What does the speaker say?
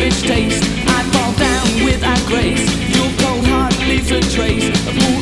savage taste. I fall down without grace. Your cold heart leaves a trace of